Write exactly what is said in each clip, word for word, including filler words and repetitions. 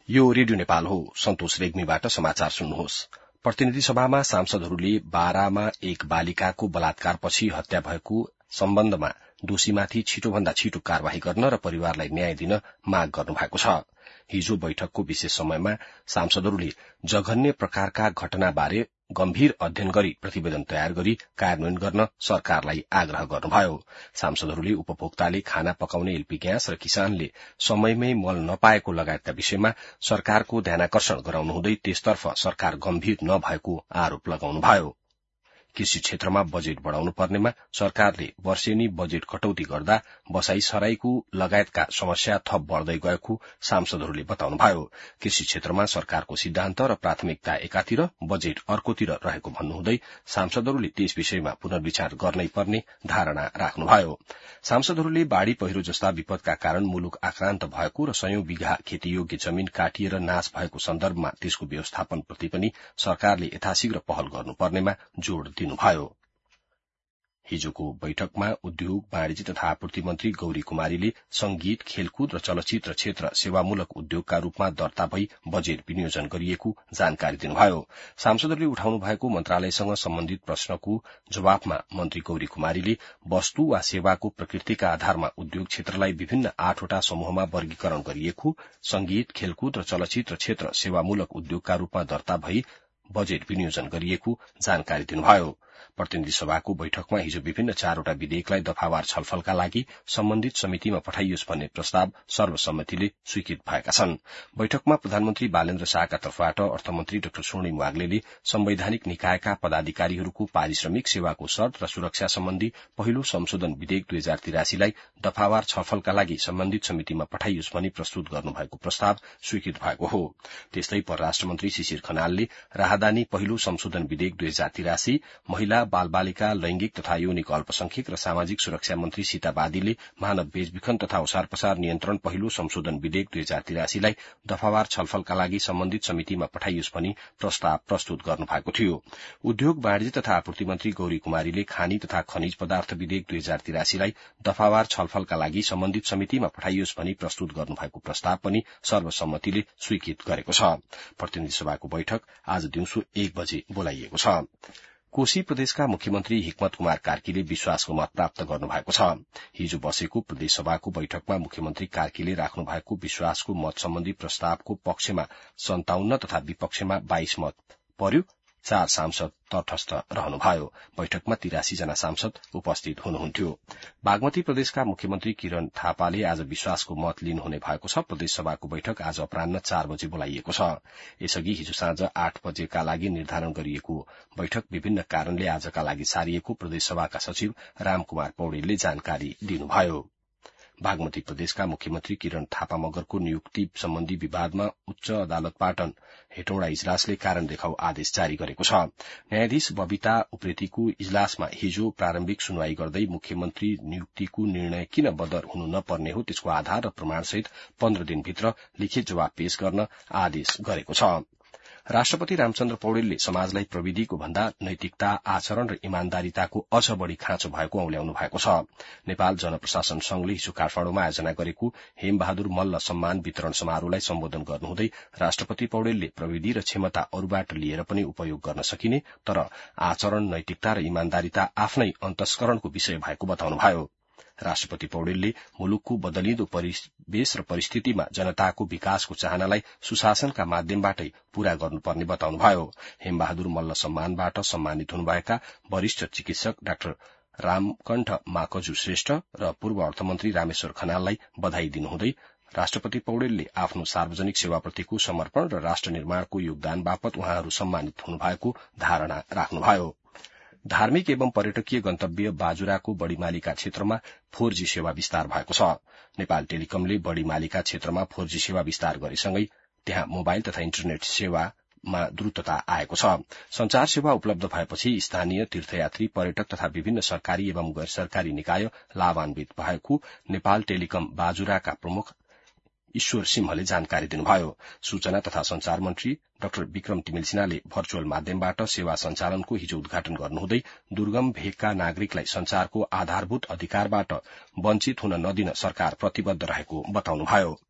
यो रेडियो नेपाल हो। सन्तोष रेग्मीबाट समाचार सुन्नुहोस्। प्रतिनिधि सभामा सांसदहरूले बारामा एक बालिकाको बलात्कारपछि हत्या भएको सम्बन्धमा दोषीमाथि छिटोभन्दा छिटो कार्यवाही गर्न र परिवारलाई न्याय दिन माग गर्नु भएको छ। हिजो बैठकको विशेष समयमा सांसदहरूले जघन्य प्रकारका घटनाबारे गम्भीर अध्ययन गरी प्रतिवेदन तयार गरी कार्यान्वयन गर्न सरकारलाई आग्रह गर्नुभयो। सांसदहरूले उपभोक्ताले खाना पकाउने एलपी ग्यास र किसानले समयमै मल नपाएको लगायतका विषयमा सरकारको ध्यानाकर्षण गराउनुहुँदै त्यसतर्फ सरकार गम्भीर नभएको आरोप लगाउनुभयो। कृषि क्षेत्रमा बजेट बढ़ाउनु पर्नेमा सरकारले वर्षेनी बजेट कटौती गर्दा बसाई सराईको लगायतका समस्या थप बढ़दै गएको सांसदहरूले बताउनुभयो। कृषि क्षेत्रमा सरकारको सिद्धान्त र प्राथमिकता एकातिर बजेट अर्कोतिर रहेको भन्नुहुँदै सांसदहरूले त्यस विषयमा पुनर्विचार गर्नै पर्ने धारणा राख्नुभयो। सांसदहरूले बाढ़ी पहिरो जस्ता विपदका कारण मुलुक आक्रान्त भएको र सयौं बिघा खेतीयोग्य जमीन काटिएर नाश भएको सन्दर्भमा त्यसको व्यवस्थापनप्रति पनि सरकारले यथाशीघ्र पहल गर्नुपर्नेमा जोड़ दिनुभयो। हिजोको बैठकमा उद्योग वाणिज्य तथा आपूर्ति मन्त्री गौरी कुमारीले संगीत, खेलकुद र चलचित्र क्षेत्र सेवामूलक उद्योगका रूपमा दर्ता भई बजेट विनियोजन गरिएको जानकारी दिनुभयो। सांसदहरूले उठाउनु भएको मन्त्रालयसँग सम्बन्धित प्रश्नको जवाफमा मन्त्री गौरी कुमारीले वस्तु वा सेवाको प्रकृतिका आधारमा उद्योग क्षेत्रलाई विभिन्न आठवटा समूहमा वर्गीकरण गरिएको, संगीत, खेलकुद र चलचित्र क्षेत्र सेवामूलक उद्योगका रूपमा दर्ता भई बजेट विनियोजन गरिएको जानकारी दिनुभयो। प्रतिनिधि सभाको बैठकमा हिजो विभिन्न चारवटा विधेयकलाई दफावार छलफलका लागि सम्बन्धित समितिमा पठाइयोस् भन्ने प्रस्ताव सर्वसम्मतिले स्वीकृत भएका छन्। बैठकमा प्रधानमन्त्री बालेन्द्र शाहका तर्फबाट अर्थमन्त्री डाक्टर स्वर्णिम वाग्लेले संवैधानिक निकायका पदाधिकारीहरूको पारिश्रमिक, सेवाको शर्त र सुरक्षा सम्बन्धी पहिलो संशोधन विधेयक दुई हजार तिरासीलाई दफावार छलफलका लागि सम्बन्धित समितिमा पठाइयोस् भनी प्रस्तुत गर्नुभएको प्रस्ताव स्वीकृत भएको हो। त्यस्तै परराष्ट्र मन्त्री शिशिर खनालले राहदानी पहिलो संशोधन विधेयक दुई हजार तिरासी, महिला, बालबालिका, लैंगिक तथा यौनिक अल्पसंख्यक र सामाजिक सुरक्षा मन्त्री सीता बादीले मानव बेचबिखन तथा ओसार पसार नियन्त्रण पहिलो संशोधन विधेयक दुई हजार तिरासीलाई दफावार छलफलका लागि सम्बन्धित समितिमा पठाइयोस् भनी प्रस्ताव प्रस्तुत गर्नुभएको थियो। उद्योग वाणिज्य तथा आपूर्ति मन्त्री गौरी कुमारीले खानी तथा खनिज पदार्थ विधेयक दुई हजार तिरासीलाई दफावार छलफलका लागि सम्बन्धित समितिमा पठाइयोस् भनी प्रस्तुत गर्नुभएको प्रस्ताव पनि सर्वसम्मतिले स्वीकृत गरेको छ। प्रतिनिधि सभाको बैठक आज दिउँसो एक बजे बोलाइएको छ। कोशी प्रदेशका मुख्यमन्त्री हिक्मत कुमार कार्कीले विश्वासको मत प्राप्त गर्नुभएको छ। हिजो बसेको प्रदेश सभाको बैठकमा मुख्यमन्त्री कार्कीले राख्नु भएको विश्वासको मत सम्बन्धी प्रस्तावको पक्षमा सन्ताउन्न तथा विपक्षमा बाइस मत पर्यो। चार सांसद तटस्थ रहनुभयो। बैठकमा तिरासी जना सांसद उपस्थित हुनुहुन्थ्यो। बागमती प्रदेशका मुख्यमन्त्री किरण थापाले आज विश्वासको मत लिनुहुने भएको छ। प्रदेश सभाको बैठक आज अपराह्न चार बजे बोलाइएको छ। यसअघि हिजो साँझ आठ बजेका लागि निर्धारण गरिएको बैठक विभिन्न कारणले आजका लागि सारिएको प्रदेश सभाका सचिव रामकुमार पौडेलले जानकारी दिनुभयो। बागमती प्रदेशका मुख्यमन्त्री किरण थापा मगरको नियुक्ति सम्बन्धी विवादमा उच्च अदालतबाट हेटौँडा इजलासले कारण देखाउ आदेश जारी गरेको छ। न्यायाधीश बबिता उप्रेतीको इजलासमा हिजो प्रारम्भिक सुनवाई गर्दै मुख्यमन्त्री नियुक्तिको निर्णय किन बदर हुनु नपर्ने हो त्यसको आधार र प्रमाणसहित पन्ध्र दिनभित्र लिखित जवाब पेश गर्न आदेश गरेको छ। राष्ट्रपति रामचन्द्र पौडेलले समाजलाई प्रविधिको भन्दा नैतिकता, आचरण र इमान्दारिताको अझ बढ़ी खाँचो भएको औल्याउनु भएको छ। नेपाल जनप्रशासन संघले हिजो काठमाडौँमा आयोजना गरेको हेमबहादुर मल्ल सम्मान वितरण समारोहलाई सम्बोधन गर्नुहुँदै राष्ट्रपति पौडेलले प्रविधि र क्षमता अरूबाट लिएर पनि उपयोग गर्न सकिने, तर आचरण, नैतिकता र इमान्दारिता आफ्नै अन्तस्करणको विषय भएको बताउनुभयो। राष्ट्रपति पौडेलले मुलुकको बदलिँदो परिवेश र परिस्थितिमा जनताको विकासको चाहनालाई सुशासनका माध्यमबाटै पूरा गर्नुपर्ने बताउनुभयो। हेमबहादुर मल्ल सम्मानबाट सम्मानित हुनुभएका वरिष्ठ चिकित्सक डाक्टर रामकण्ठ माकजु श्रेष्ठ र पूर्व अर्थमन्त्री रामेश्वर खनाललाई बधाई दिनुहुँदै राष्ट्रपति पौडेलले आफ्नो सार्वजनिक सेवाप्रतिको समर्पण र राष्ट्र निर्माणको योगदान बापत उहाँहरू सम्मानित हुनुभएको धारणा राख्नुभयो। धार्मिक एवं पर्यटकीय गन्तव्य बाजुराको बड़ीमालिका क्षेत्रमा फोर जी सेवा विस्तार भएको छ। नेपाल टेलिकमले बड़ीमालिका क्षेत्रमा फोर जी सेवा विस्तार गरेसँगै त्यहाँ मोबाइल तथा इन्टरनेट सेवामा द्रुतता आएको छ। संचार सेवा उपलब्ध भएपछि स्थानीय तीर्थयात्री, पर्यटक तथा विभिन्न सरकारी एवं गैर सरकारी निकाय लाभान्वित भएको नेपाल टेलिकम बाजुराका प्रमुख ईश्वर सिंहले जानकारी दिनुभयो। सूचना तथा संचार मन्त्री डाक्टर विक्रम तिमिल सिन्हाले भर्चुअल माध्यमबाट सेवा सञ्चालनको हिजो उद्घाटन गर्नुहुँदै दुर्गम भेगका नागरिकलाई संचारको आधारभूत अधिकारबाट वञ्चित हुन नदिन सरकार प्रतिबद्ध रहेको बताउनुभयो।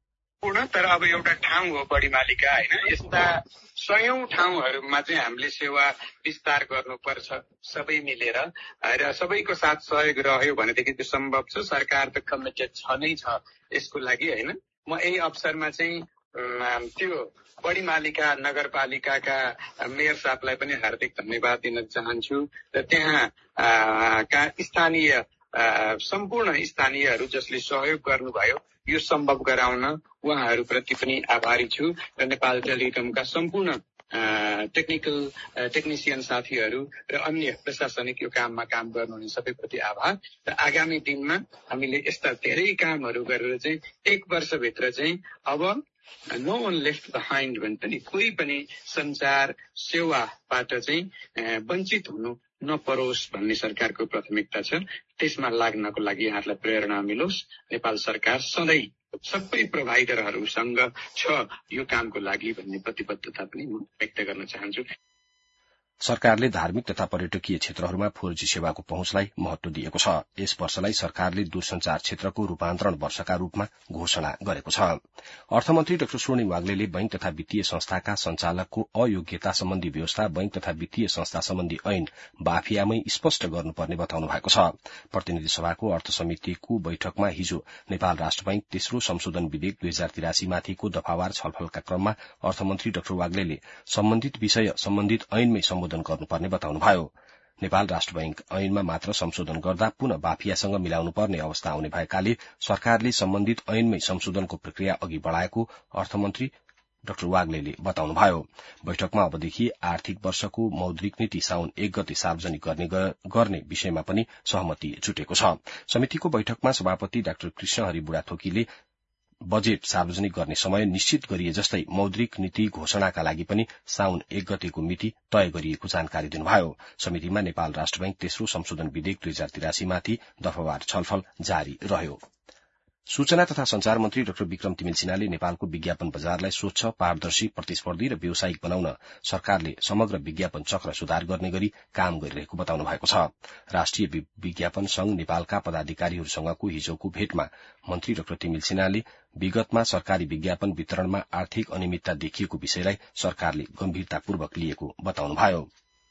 पूर्ण तर अब एउटा ठाउँ हो बढीमालिका होइन। यस्ता सयौं ठाउँहरूमा चाहिँ हामीले सेवा विस्तार गर्नुपर्छ सबै मिलेर र सबैको साथ सहयोग रह्यो भनेदेखि त्यो सम्भव छ। सरकार त कमिटेड छ नै छ यसको लागि होइन। म यही अवसरमा चाहिँ त्यो बढीमालिका नगरपालिकाका मेयर साहबलाई पनि हार्दिक धन्यवाद दिन चाहन्छु र त्यहाँ का स्थानीय सम्पूर्ण स्थानीयहरू जसले सहयोग गर्नुभयो यो सम्भव गराउन उहाँहरूप्रति पनि आभारी छु र नेपाल जल निगमका सम्पूर्ण टेक्निकल टेक्निसियन साथीहरू र अन्य प्रशासनिक यो काममा काम गर्नुहुने सबैप्रति आभार र आगामी दिनमा हामीले यस्ता धेरै कामहरू गरेर चाहिँ एक वर्षभित्र चाहिँ अब नो वन लेफ्ट बिहाइन्ड भन्छ नि, कोही पनि सञ्चार सेवाबाट चाहिँ वञ्चित हुनु नपरोस् भन्ने सरकारको प्राथमिकता छ। त्यसमा लाग्नको लागि यहाँहरूलाई प्रेरणा मिलोस्। नेपाल सरकार सधैँ सबै प्रोभाइडरहरूसँग छ यो कामको लागि भन्ने प्रतिबद्धता पनि म व्यक्त गर्न चाहन्छु। सरकारले धार्मिक तथा पर्यटकीय क्षेत्रहरूमा फोर जी सेवाको पहुँचलाई महत्व दिएको छ। यस वर्षलाई सरकारले दूरसञ्चार क्षेत्रको रूपान्तरण वर्षका रूपमा घोषणा गरेको छ। अर्थमन्त्री डाक्टर स्वर्णिम वाग्लेले बैंक तथा वित्तीय संस्थाका संचालकको अयोग्यता सम्बन्धी व्यवस्था बैंक तथा वित्तीय संस्था सम्बन्धी ऐन बाफियामै स्पष्ट गर्नुपर्ने बताउनु भएको छ। प्रतिनिधि सभाको अर्थ समितिको बैठकमा हिजो नेपाल राष्ट्र बैंक तेस्रो संशोधन विधेयक दुई हजार तिरासी माथिको दफावार छलफलका क्रममा अर्थमन्त्री डाक्टर वाग्लेले सम्बन्धित विषय सम्बन्धित ऐनमै सम्बोधन गर्नुपर्ने बताउनुभयो। नेपाल राष्ट्र बैंक ऐनमा मात्र संशोधन गर्दा पुनः बाफियासँग मिलाउनु पर्ने अवस्था आउने भएकाले सरकारले सम्बन्धित ऐनमै संशोधनको प्रक्रिया अघि बढ़ाएको अर्थमन्त्री डाक्टर वाग्लेले बताउनुभयो। बैठकमा अबदेखि आर्थिक वर्षको मौद्रिक नीति साउन एक गते सार्वजनिक गर्ने, गर्ने विषयमा पनि सहमति जुटेको छ। समितिको बैठकमा सभापति डाक्टर कृष्णहरि बुढाथोकीले बजेट सार्वजनिक गर्ने समय निश्चित गरिए जस्तै मौद्रिक नीति घोषणाका लागि पनि साउन एक गतेको मिति तय गरिएको जानकारी दिनुभयो। समितिमा नेपाल राष्ट्र बैंक तेस्रो संशोधन विधेयक दुई हजार तिरासीमाथि दफावार छलफल जारी रह्यो। सूचना तथा संचार मन्त्री डाक्टर विक्रम तिमिल सिन्हाले नेपालको विज्ञापन बजारलाई स्वच्छ, पारदर्शी, प्रतिस्पर्धी र व्यावसायिक बनाउन सरकारले समग्र विज्ञापन चक्र सुधार गर्ने गरी काम गरिरहेको बताउनु भएको छ। राष्ट्रिय विज्ञापन संघ नेपालका पदाधिकारीहरूसँगको हिजोको भेटमा मन्त्री डाक्टर तिमिल सिन्हाले विगतमा सरकारी विज्ञापन वितरणमा आर्थिक अनियमितता देखिएको विषयलाई सरकारले गम्भीरतापूर्वक लिएको बताउनुभयो।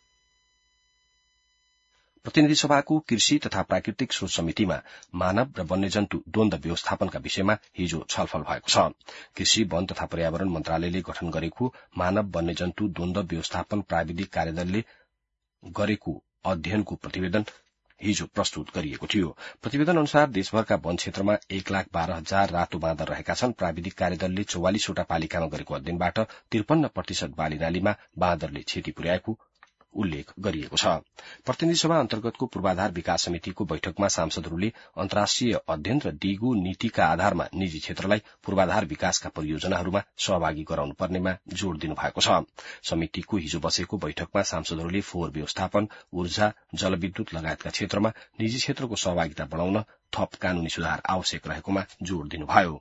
प्रतिनिधि सभाको कृषि तथा प्राकृतिक स्रोत समितिमा मानव र वन्यजन्तु द्वन्द व्यवस्थापनका विषयमा हिजो छलफल भएको छ। कृषि, वन तथा पर्यावरण मन्त्रालयले गठन गरेको मानव वन्यजन्तु द्वन्द व्यवस्थापन प्राविधिक कार्यदलले गरेको अध्ययनको प्रतिवेदन हिजो प्रस्तुत गरिएको थियो। प्रतिवेदन अनुसार देशभरका वन क्षेत्रमा एक लाख बाह्र हजार रातो बाँदर रहेका छन्। प्राविधिक कार्यदलले चौवालिसवटा पालिकामा गरेको अध्ययनबाट त्रिपन्न प्रतिशत बालीनालीमा बाँदरले क्षति पुर्याएको उल्लेख गरिएको छ। प्रतिनिधि सभा अन्तर्गतको पूर्वाधार विकास समितिको बैठकमा सांसदहरूले अन्तर्राष्ट्रिय अध्ययन र दिगो नीतिका आधारमा निजी क्षेत्रलाई पूर्वाधार विकासका परियोजनाहरूमा सहभागी गराउनु पर्नेमा जोड़ दिनु भएको छ। समितिको हिजो बसेको बैठकमा सांसदहरूले फोहोर व्यवस्थापन, ऊर्जा, जलविद्युत लगायतका क्षेत्रमा निजी क्षेत्रको सहभागिता बढ़ाउन थप कानूनी सुधार आवश्यक रहेकोमा जोड़ दिनुभयो।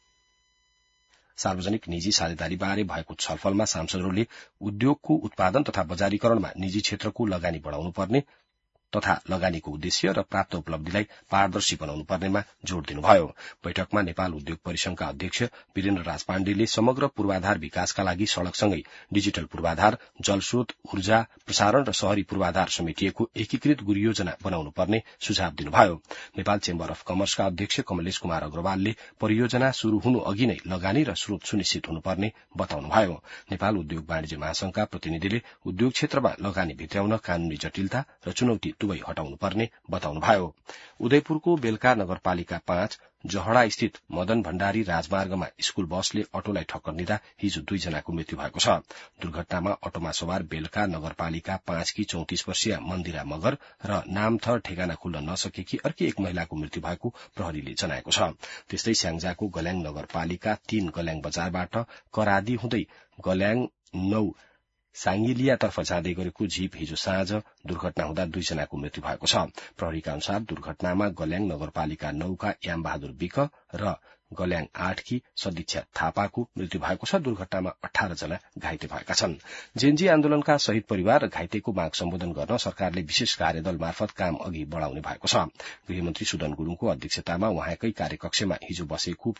सार्वजनिक निजी साझेदारीबारे भएको छलफलमा सांसदहरूले उद्योगको उत्पादन तथा बजारीकरणमा निजी क्षेत्रको लगानी बढ़ाउनु पर्ने तथा लगानीको उद्देश्य र प्राप्त उपलब्धिलाई पारदर्शी बनाउनु पर्नेमा जोड़ दिनुभयो। बैठकमा नेपाल उद्योग परिसंघका अध्यक्ष वीरेन्द्र राज पाण्डेले समग्र पूर्वाधार विकासका लागि सड़कसँगै डिजिटल पूर्वाधार, जलस्रोत, ऊर्जा, प्रसारण र शहरी पूर्वाधार समेटिएको एकीकृत गुरुयोजना बनाउनु पर्ने सुझाव दिनुभयो। नेपाल चेम्बर अफ कमर्सका अध्यक्ष कमलेश कुमार अग्रवालले परियोजना शुरू हुनु अघि नै लगानी र स्रोत सुनिश्चित हुनुपर्ने बताउनुभयो। नेपाल उद्योग वाणिज्य महासंघका प्रतिनिधिले उद्योग क्षेत्रमा लगानी भित्र्याउन कानूनी जटिलता र चुनौती दुवै हटाउनु पर्ने बताउनुभयो। उदयपुरको बेलका नगरपालिका पाँच जहड़ा स्थित मदन भण्डारी राजमार्गमा स्कूल बसले अटोलाई ठक्कर दिँदा हिजो दुईजनाको मृत्यु भएको छ। दुर्घटनामा अटोमा सवार बेलका नगरपालिका पाँचकी चौतिस वर्षीय मन्दिरा मगर र नामथर ठेगाना खुल्न नसकेकी अर्की एक महिलाको मृत्यु भएको प्रहरीले जनाएको छ। त्यस्तै स्याङ्जाको गल्याङ नगरपालिका तीन गल्याङ बजारबाट करादी हुँदै गल्याङ नौ साङ्गिलियातर्फ जाँदै गरेको जीप हिजो साँझ दुर्घटना हुँदा दुईजनाको मृत्यु भएको छ। प्रहरीका अनुसार दुर्घटनामा गल्याङ नगरपालिका नौका याम बहादुर विक र गल्याङ आठकी सदीक्षा थापाको मृत्यु भएको छ। दुर्घटनामा अठार जना घाइते भएका छन्। जेएनजी आन्दोलनका शहीद परिवार र घाइतेको माग सम्बोधन गर्न सरकारले विशेष कार्यदल मार्फत काम अघि बढ़ाउने भएको छ। गृहमन्त्री सुदन गुरूङको अध्यक्षतामा उहाँकै कार्यकक्षमा हिजो बसेको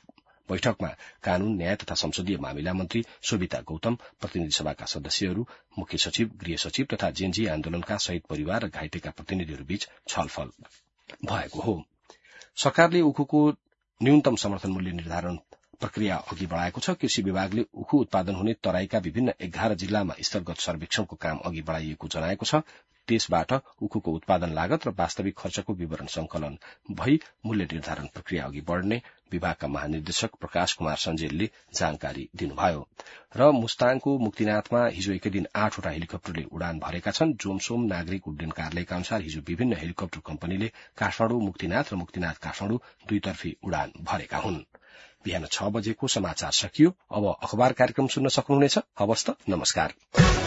बैठकमा कानून न्याय तथा संसदीय मामिला मन्त्री शोभिता गौतम, प्रतिनिधि सभाका सदस्यहरू, मुख्य सचिव, गृह सचिव तथा जेएनजी आन्दोलनका शहीद परिवार र घाइतेका प्रतिनिधिहरूबीच छलफल भएको हो। सरकारले उखुको न्यूनतम समर्थन मूल्य निर्धारण प्रक्रिया अघि बढ़ाएको छ। कृषि विभागले उखु उत्पादन हुने तराईका विभिन्न एघार जिल्लामा स्तरगत सर्वेक्षणको काम अघि बढ़ाइएको जनाएको छ। त्यसबाट उखुको उत्पादन लागत र वास्तविक खर्चको विवरण संकलन भई मूल्य निर्धारण प्रक्रिया अघि बढ़ने विभागका महानिर्देशक प्रकाश कुमार सञ्जेलले जानकारी दिनुभयो। र मुस्ताङको मुक्तिनाथमा हिजो एकै दिन आठवटा हेलिकप्टरले उडान भरेका छन्। जोमसोम नागरिक उड्डयन कार्यालयका अनुसार हिजो विभिन्न हेलिकप्टर कम्पनीले काठमाडौँ मुक्तिनाथ र मुक्तिनाथ काठमाडौँ दुईतर्फी उडान भरेका हुन्। बिहान छ बजेको समाचार सकियो। अब अखबार कार्यक्रम सुन्न सक्नुहुनेछ। हवस् त, नमस्कार।